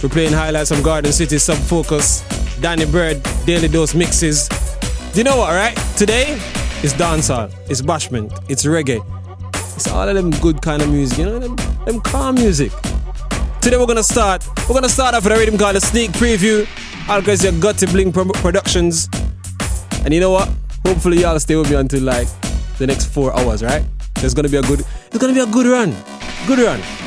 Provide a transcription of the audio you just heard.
We're playing highlights from Garden City, Sub Focus, Danny Bird, Daily Dose mixes. Do you know what, right? Today, it's dancehall, it's bashment, it's reggae. It's all of them good kind of music, you know, them calm music. Today we're gonna start off with a rhythm called a sneak preview. All because you got to Bling Productions. And you know what? Hopefully y'all stay with me until like the next 4 hours, right? So it's gonna be a good run. Good run.